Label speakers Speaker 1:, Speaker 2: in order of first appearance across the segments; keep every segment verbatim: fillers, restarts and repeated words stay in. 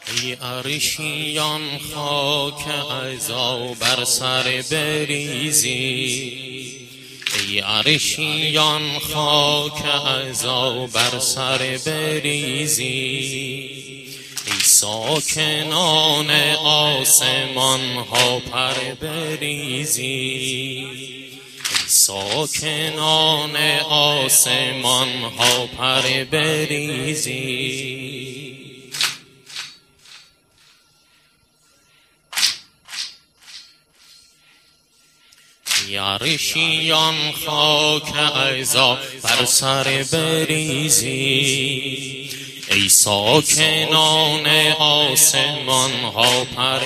Speaker 1: ای عرشیان خاک عزا بر سر بریزی، ای عرشیان خاک عزا بر سر بریزی، ای ساکنان آسمان ها پر بریزی، ای ساکنان آسمان ها پر بریزی. ای عرشیان خاک عزا بر سر بریزی، ای ساکنان آسمان ها پر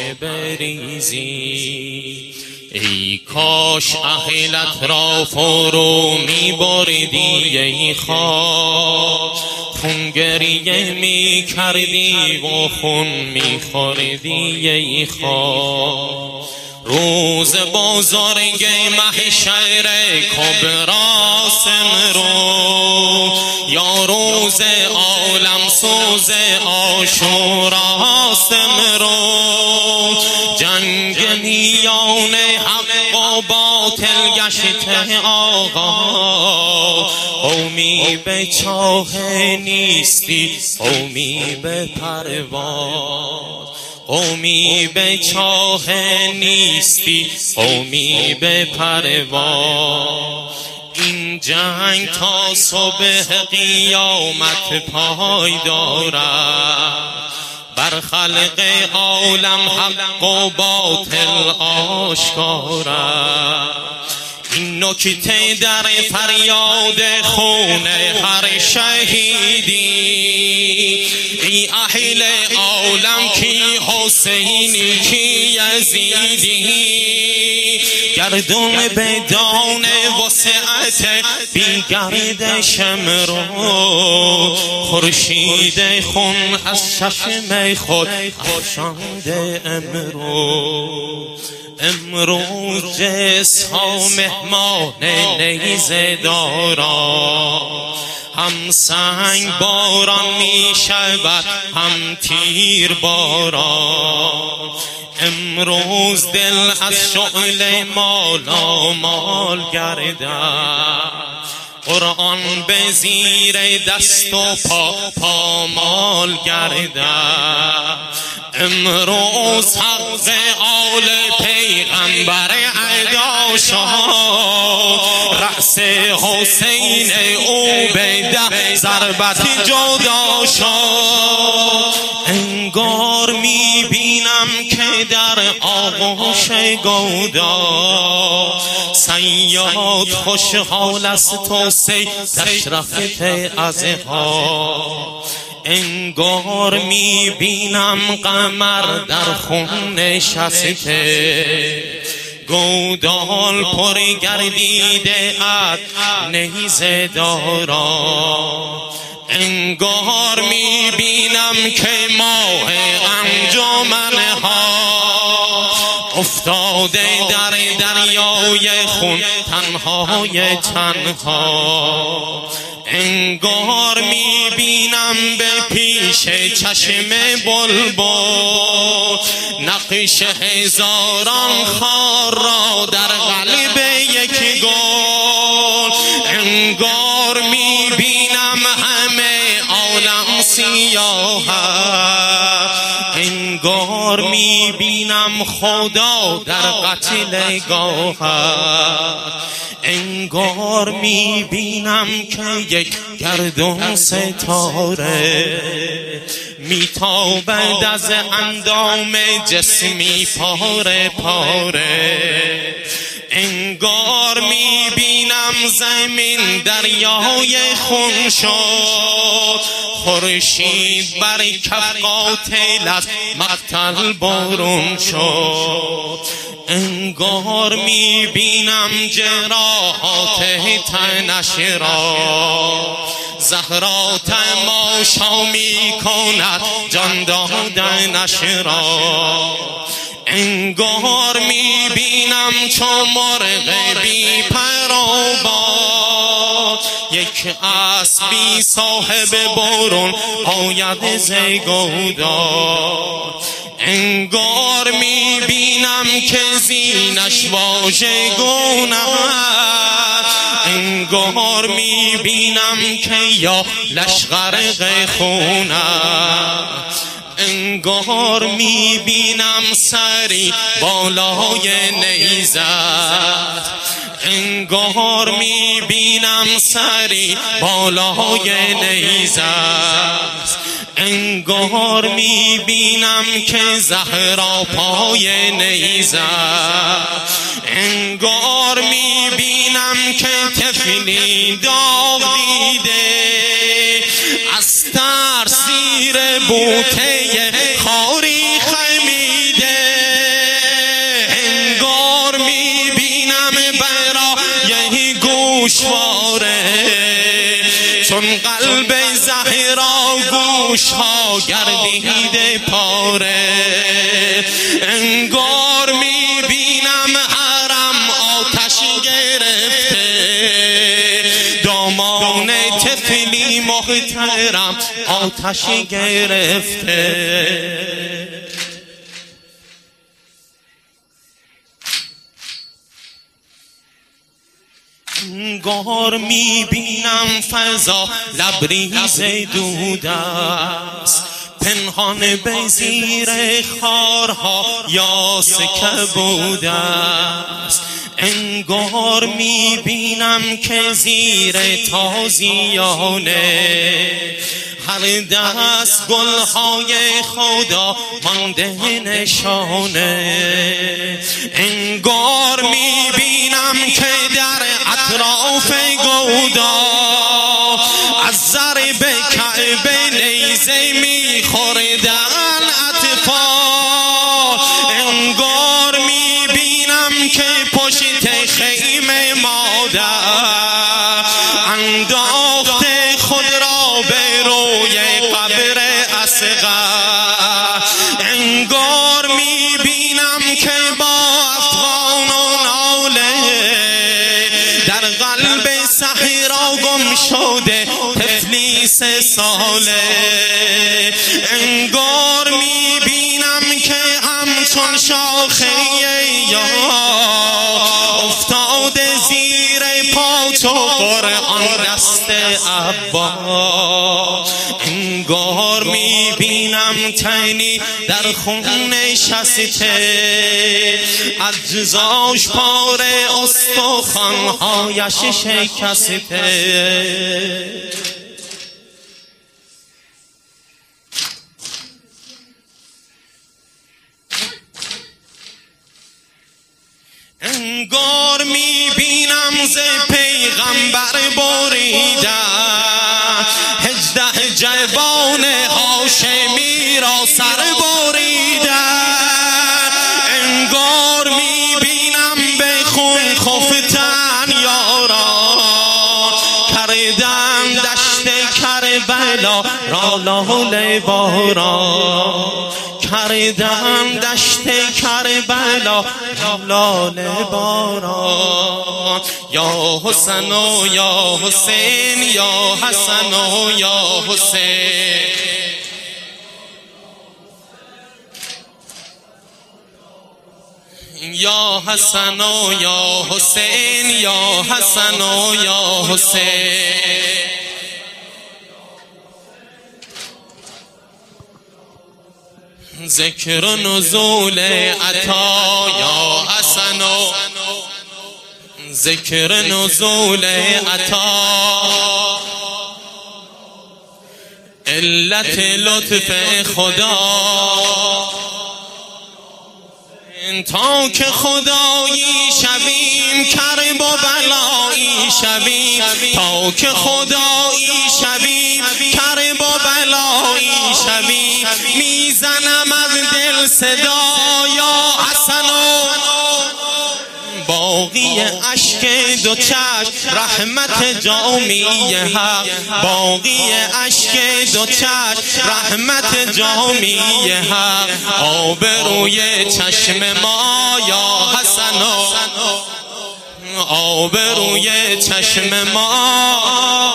Speaker 1: بریزی، ای کاش اهلت را فرو می بردی ای خاک، خون گریه می کردی و خون می خوردی ای خاک. روز بزرگ محشر کبراست امروز، یا روز عالم سوز عاشوراست امروز. جنگ میان حق و باطل گشته آغاز، قومی به چاه نیستی قومی به پرواز، قومی به چاه نیستی قومی به پرواز. این جنگ تا صبح قیامت پای دارد، بر خلق عالم حق و باطل آشکارد. این نکته در فریاد خون هر شهیدی، ای اهل عالم کی حسینی کی یزیدی، گردون بدان وسعت بی گردش امروز، خورشید خون از چشم خود افشانده امروز. امروز جسم ها مهمان نیزه دارا، هم سنگ باران می شود هم تیر باران. امروز دل از شعله مالا مال گردد، قرآن به زیر دست و پا پامال گردد. امروز حق آل پیغمبر ادا شد، رأس حسین او به ده ضربت جدا شد. انگار می بینم که در آغوش گودا، صیاد خوشحال است و صید اشرفت از ها. انگار می بینم قمر در خون نشسته، گودال پر گردیده ات نیزه دارا. انگار می بینم که ماه انجمن ها افتاده در دریای خون تنهای تنها. انگار می بینم به پیش چشم بلبل، نقش هزاران خار را در قلب یک گل. انگار می بینم همه عالم سیاه، انگار می بینم خدا در قتل گاه. انگار می بینم که یک گردون ستاره میتابد از اندام جسمی پاره پاره. انگار می بینم زمین دریای خون شد، خورشید بر کف قاتل از مقتل بارون شد. انگار می بینم جراحات تنش را، زهرا تماشا می کند جان دادنش را. انگار می بینم چو مرغ بی پر و بال، یک اسبی صاحب برون آید زیگودار. انگار میبینم که زینش واژگون است، انگار میبینم که یا لشغرق خون است، انگار میبینم سری بالای نیزت، انگار میبینم سری بالای نیزت، انگار میبینم که زهرا پای نیزت، انگار میبینم که طفلی داغ دیده از ترس زیر بوته خاری خمیده، انگار میبینم برای گوشواره چون قلب زهرا گوش ها گردیده پاره، انگار میبینم حرم آتش گرفته، دامان طفلی محترم آتش گرفته. انگار میبینم فضا لبریز دود است، پنهان به زیر خارها یاس کبود است، انگار میبینم که زیر تازیانه هر دست گلهای خدا مانده نشانه، انگار میبینم که در اطراف گودا از ضرب کعبه نیزه میخوردن اطفال، انگار میبینم که پشت خیمه مادر انداخته خود را به روی قبر اصغر، انگار میبینم که با افغان و ناله در قلب صحرا گم شده طفلی سه ساله، انگار میبینم که همچون شاخه یا افتاده زیر پاچ و قرآن دست عبا، انگار میبینم تنی در خون نشسته اجزاش پاره استخوانهایش شکسته، انگار میبینم ز پیغمبر بریدن هجده جوان هاشمی را سر بریدن، انگار میبینم به خون خفتن یاران کردن دشت کربلا را لاله باران، کردم دشت کربلا لاله باران، یا حسن و یا حسین یا حسن و یا حسین، یا حسن و یا حسین یا حسن و یا حسین. ذکر و نزول عطا یا حسن و ذکر نزول عطا علت لطف خدا، تا که خدایی شویم کرب و بلایی شویم، تا که خدایی شویم کرب و بلایی شویم، میزنم از دل صدا یا حسن و باقی اشک دو چشم رحمت جامی حق، باقی اشک دو چشم رحمت جامی حق، آبروی چشم ما یا حسن و آبروی چشم ما،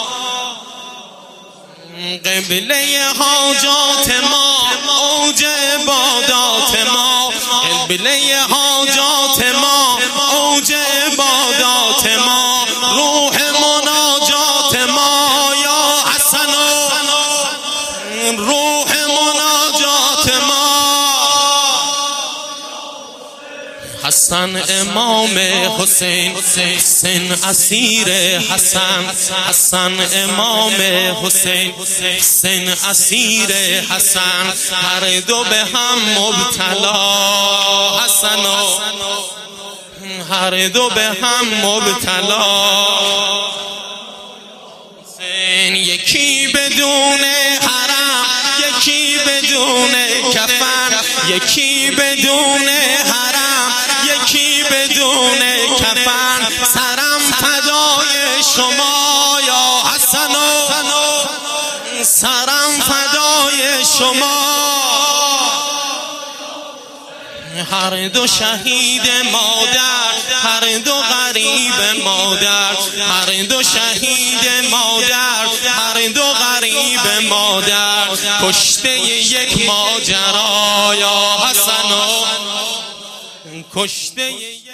Speaker 1: قبله حاجات ما، اوج عبادات ما، قبله حاجات ما، اوج عبادات ما، روح مناجات ما یا حسن، روح مناجات ما. حسن امام حسین، حسین اسیر حسن، حسن امام حسین، حسین اسیر حسن، هر دو به هم مبتلا، حسن و هر دو به هم مبتلا. حسین یکی بدون حرم، یکی بدون کفن، یکی بدون حرم، یکی بدون کفن، سرم فدای شما یا حسن، سرم فدای شما. هر دو شهید مادر، هر دو غریب مادر، هر دو شهید مادر، هر دو غریب مادر، کشته یک ماجرا یا حسن، کشته